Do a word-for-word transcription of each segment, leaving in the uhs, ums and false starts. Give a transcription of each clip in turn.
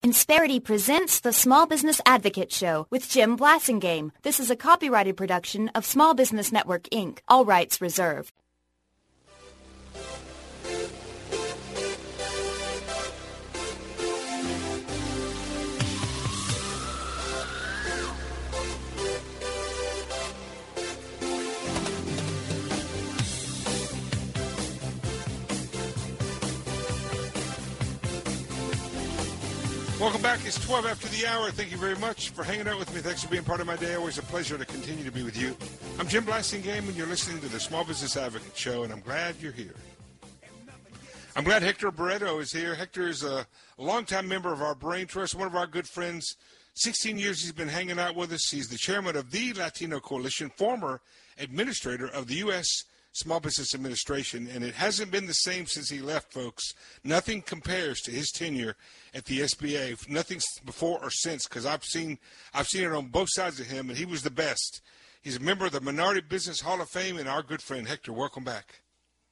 Insperity presents the Small Business Advocate Show with Jim Blasingame. This is a copyrighted production of Small Business Network, Incorporated. All rights reserved. Welcome back. It's twelve after the hour. Thank you very much for hanging out with me. Thanks for being part of my day. Always a pleasure to continue to be with you. I'm Jim Blasingame, and you're listening to the Small Business Advocate Show, and I'm glad you're here. I'm glad Hector Barreto is here. Hector is a longtime member of our Brain Trust, one of our good friends. sixteen years he's been hanging out with us. He's the chairman of the Latino Coalition, former administrator of the U S Small Business Administration, and it hasn't been the same since he left, folks. Nothing compares to his tenure at the S B A. Nothing before or since, because I've seen I've seen it on both sides of him, and he was the best. He's a member of the Minority Business Hall of Fame, and our good friend Hector. Welcome back.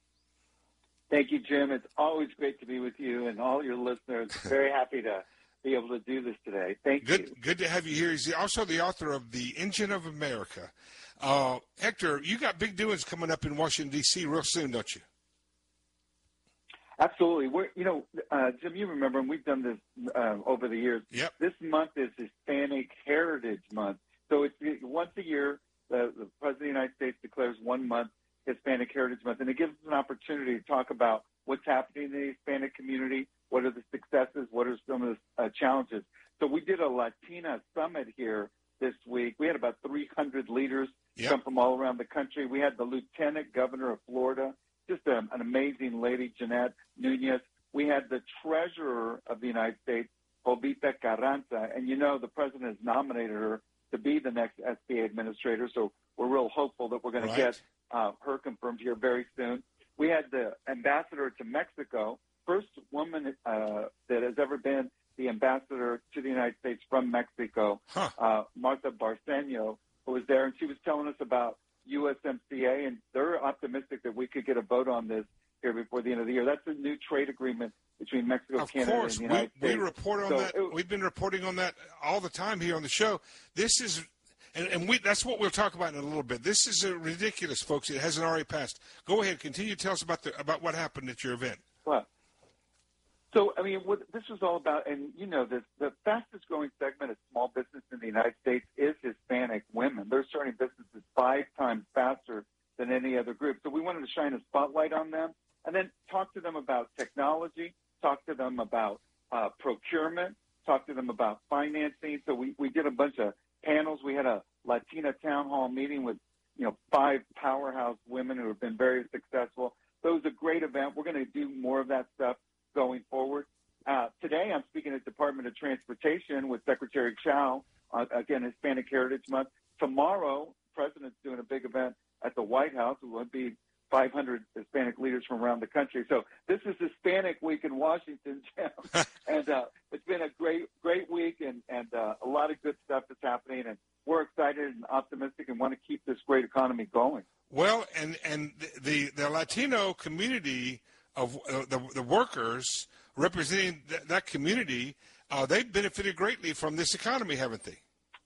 Thank you, Jim. It's always great to be with you and all your listeners. Very happy to be able to do this today. Thank good, you. Good to have you here. He's also the author of The Engine of America. Uh, Hector, you got big doings coming up in Washington, D C real soon, don't you? Absolutely. We're, you know, uh, Jim, you remember, and we've done this uh, over the years. Yep. This month is Hispanic Heritage Month. So it's once a year, the, the President of the United States declares one month Hispanic Heritage Month, and it gives us an opportunity to talk about what's happening in the Hispanic community, what are the successes, what are some of the uh, challenges. So we did a Latina summit here this week. We had about three hundred leaders yep. come from all around the country. We had the Lieutenant Governor of Florida, just a, an amazing lady, Jeanette Nunez. We had the Treasurer of the United States, Jovita Carranza, and you know the President has nominated her to be the next S B A administrator, so we're real hopeful that we're going right. to get uh, her confirmed here very soon. We had the ambassador to Mexico, first woman uh, that has ever been the ambassador to the United States from Mexico, huh. uh, Marta Barceño, who was there, and she was telling us about U S M C A, and they're optimistic that we could get a vote on this here before the end of the year. That's a new trade agreement between Mexico, of Canada, course. and the United we, States. We report on so that. It, We've been reporting on that all the time here on the show. This is, and, and we that's what we'll talk about in a little bit. This is a ridiculous, folks. It hasn't already passed. Go ahead. Continue to tell us about the about what happened at your event. Well, So, I mean, what this was all about, and you know this, the fastest growing segment of small business in the United States is Hispanic women. They're starting businesses five times faster than any other group. So we wanted to shine a spotlight on them and then talk to them about technology, talk to them about uh, procurement, talk to them about financing. So we, we did a bunch of panels. We had a Latina town hall meeting with, you know, five powerhouse women who have been very successful. So it was a great event. We're going to do more of that stuff going forward. Uh, today, I'm speaking at Department of Transportation with Secretary Chao, uh, again, Hispanic Heritage Month. Tomorrow, the President's doing a big event at the White House. It will be five hundred Hispanic leaders from around the country. So this is Hispanic Week in Washington, Jim. and uh, it's been a great, great week and, and uh, a lot of good stuff that's happening. And we're excited and optimistic and want to keep this great economy going. Well, and, and the, the Latino community of uh, the, the workers representing th- that community, uh, they've benefited greatly from this economy, haven't they?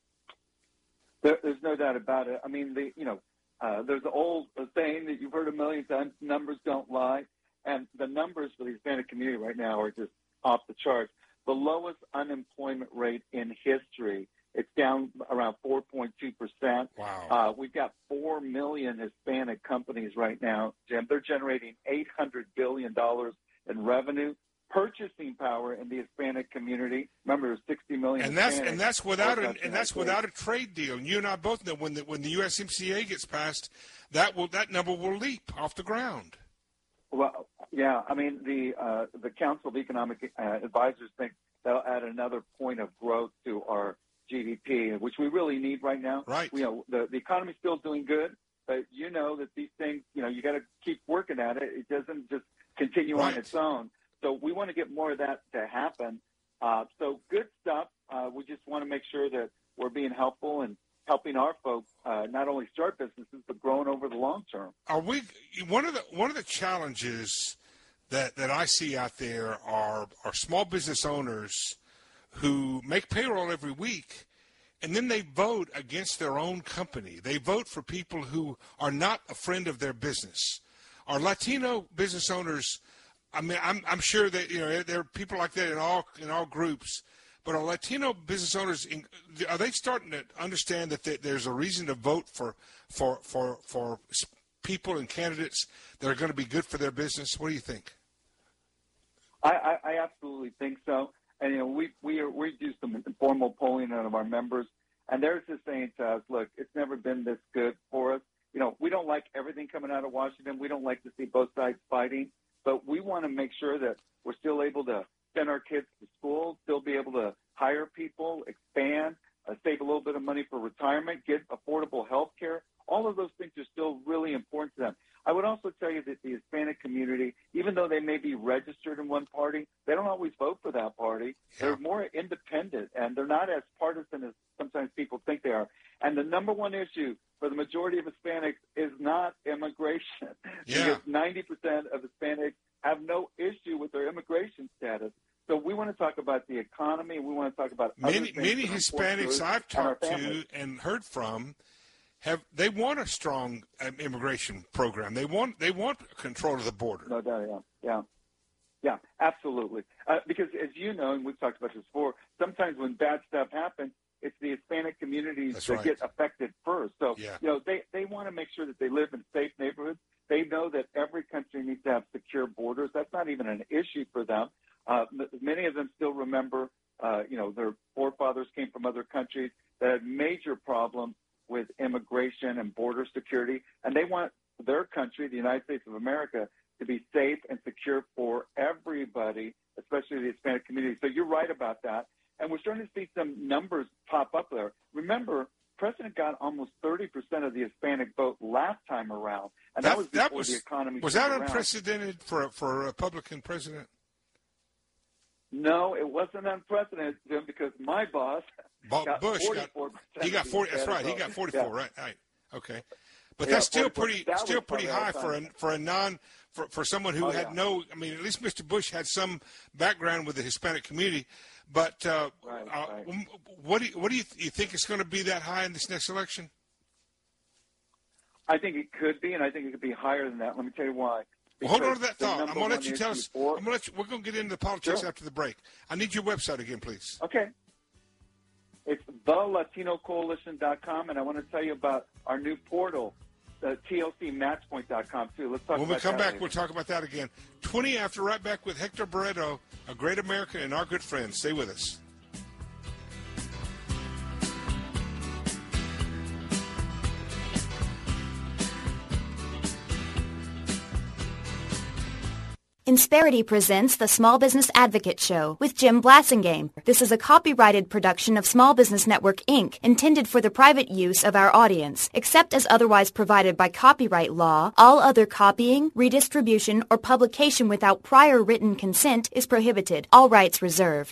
There, there's no doubt about it. I mean, the, you know, uh, there's an old saying that you've heard a million times, numbers don't lie. And the numbers for the Hispanic community right now are just off the charts. The lowest unemployment rate in history. It's down around four point two percent. Wow. Uh, we've got four million Hispanic companies right now, Jim. They're generating eight hundred billion dollars in revenue. Purchasing power in the Hispanic community. Remember, there's sixty million. And that's Hispanics and that's without a, that's and that's without a trade deal. And you and I both know when the when the U S M C A gets passed, that will that number will leap off the ground. Well, yeah. I mean, the uh, the Council of Economic uh, Advisors think that'll add another point of growth to our G D P, which we really need right now. Right. You know, the the economy's still doing good, but you know that these things, you know, you got to keep working at it. It doesn't just continue right. on its own. So we want to get more of that to happen. Uh, so good stuff. Uh, we just want to make sure that we're being helpful and helping our folks uh, not only start businesses but growing over the long term. Are we one of the one of the challenges that that I see out there are are small business owners who make payroll every week, and then they vote against their own company. They vote for people who are not a friend of their business. Are Latino business owners, I mean, I'm, I'm sure that, you know, there are people like that in all in all groups, but are Latino business owners, are they starting to understand that there's a reason to vote for for for for people and candidates that are going to be good for their business? What do you think? I, I, I absolutely think so. And, you know, we we, are, we do some informal polling out of our members, and they're just saying to us, look, it's never been this good for us. You know, we don't like everything coming out of Washington. We don't like to see both sides fighting, but we want to make sure that we're still able to send our kids to school, still be able to hire people, expand, uh, save a little bit of money for retirement, get affordable health care. All of those things are still really important to them. I would also tell you that the Hispanic community, even though they may be registered in one party, they don't always vote for that party. Yeah. They're more independent, and they're not as partisan as sometimes people think they are. And the number one issue for the majority of Hispanics is not immigration. Yeah. Because ninety percent of Hispanics have no issue with their immigration status. So we want to talk about the economy. We want to talk about many other things many Hispanics I've talked and to and heard from have they want a strong um, immigration program. They want they want control of the border. No doubt, yeah, yeah, yeah, absolutely. Uh, because as you know, and we've talked about this before, sometimes when bad stuff happens, it's the Hispanic communities That's that right. get affected first. So yeah. you know, they they want to make sure that they live in safe neighborhoods. They know that every country needs to have secure borders. That's not even an issue for them. Uh, many of them still remember, uh, you know, their forefathers came from other countries that had major problems with immigration and border security, and they want their country, the United States of America, to be safe and secure for everybody, especially the Hispanic community. So you're right about that, and we're starting to see some numbers pop up there. Remember, President got almost thirty percent of the Hispanic vote last time around, and that, that was before that was, the economy was that around. unprecedented for, for a Republican president? No, it wasn't unprecedented, Jim, because my boss got Bush forty-four percent. Got, he got forty. That's right. He got forty-four. Yeah. Right. Right. Okay. But yeah, that's still pretty, that still pretty high for a for a non for, for someone who oh, had yeah. no. I mean, at least Mister Bush had some background with the Hispanic community. But uh, right, uh, right. what do you, what do you, you think it's going to be that high in this next election? I think it could be, and I think it could be higher than that. Let me tell you why. Well, hold on to that thought. I'm going to let you tell us. For, I'm going to let you, we're going to get into the politics sure. after the break. I need your website again, please. Okay. It's the latino coalition dot com, and I want to tell you about our new portal, uh, T L C matchpoint dot com, too. Let's talk when about that. When we come back, later. we'll talk about that again. twenty after, right back with Hector Barreto, a great American and our good friend. Stay with us. Insperity presents the Small Business Advocate Show with Jim Blasingame. This is a copyrighted production of Small Business Network, Incorporated, intended for the private use of our audience. Except as otherwise provided by copyright law, all other copying, redistribution, or publication without prior written consent is prohibited. All rights reserved.